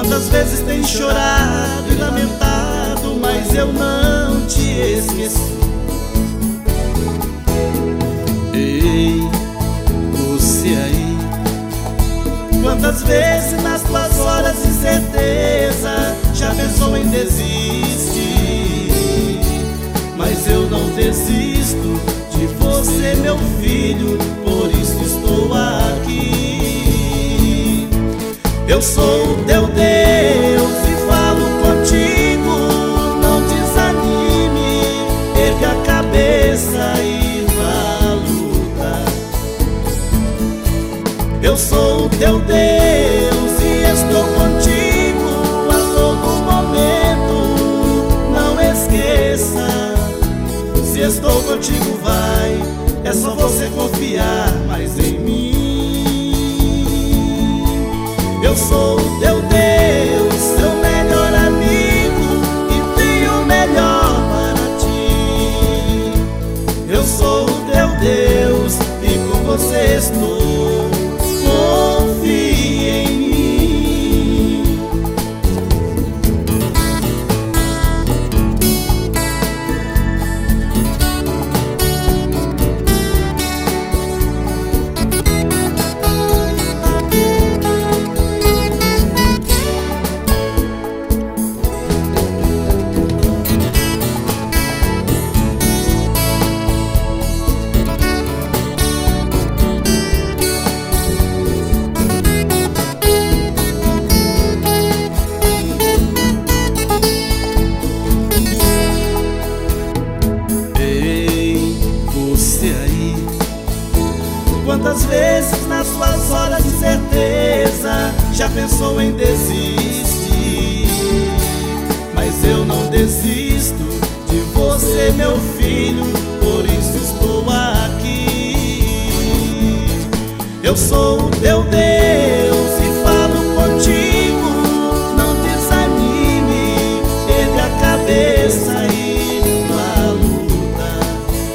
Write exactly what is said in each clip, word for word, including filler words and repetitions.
Quantas vezes tem chorado e lamentado, mas eu não te esqueci. Ei, você aí, quantas vezes nas tuas horas de certeza já pensou em desistir? Mas eu não desisto de você, meu filho, por isso estou aqui. Eu sou o teu Deus e falo contigo, não desanime, erga a cabeça e vá lutar. Eu sou o teu Deus e estou contigo a todo momento, não esqueça. Se estou contigo vai, é só você confiar mais em mim. Eu sou o teu Deus, seu melhor amigo, e tenho o melhor para ti. Eu sou o teu Deus e com você estou, confie em mim. Quantas vezes nas suas horas de certeza já pensou em desistir? Mas eu não desisto de você, meu filho, por isso estou aqui. Eu sou o teu Deus e falo contigo, não desanime, erga a cabeça e vá lutar.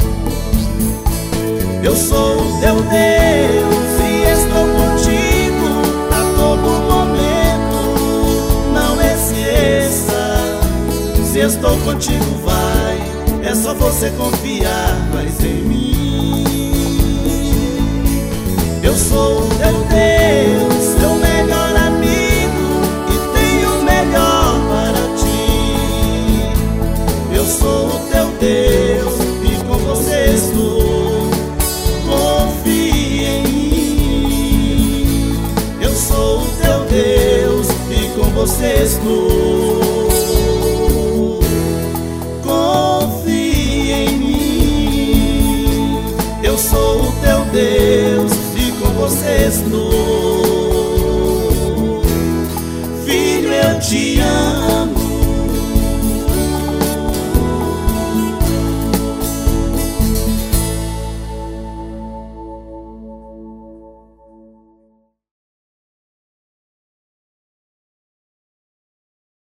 Eu sou o teu Deus e estou contigo a todo momento, não esqueça. Se estou contigo vai, é só você confiar mais em mim. Eu sou o teu Deus, seu melhor amigo, e tenho o melhor para ti. Eu sou o teu Deus e com você estou, confie em mim. Eu sou o teu Deus e com você estou, confie em mim. Eu sou o teu Deus e com você estou, filho, eu te amo.